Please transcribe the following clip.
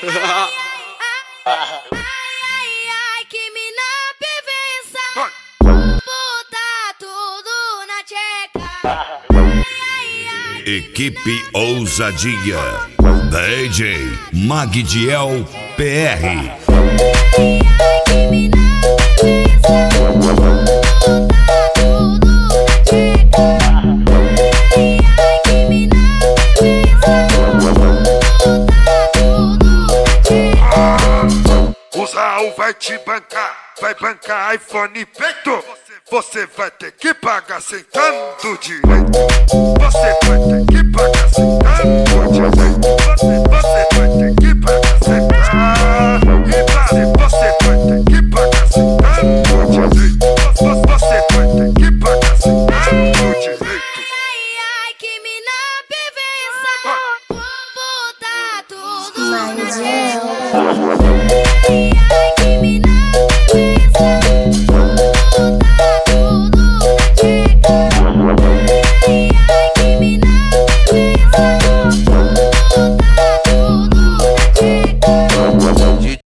Ai, que mina perfeição. Botar tudo na tcheca. Equipe Ousadia, DJ Magdiel PR. Ai, que mina perfeição. Botar tudo na tcheca. Ai, que mina perfeição. Botar tudo na tcheca. O Raul vai te bancar, vai bancar iPhone peito. Você vai ter que pagar sentando direito. Você vai ter que pagar sentando direito. Você vai ter que pagar sentando. E você vai ter que pagar sentando direito. Você vai ter que pagar sentando direito. Ai, que mina perfeição. Botar tudo na tcheca.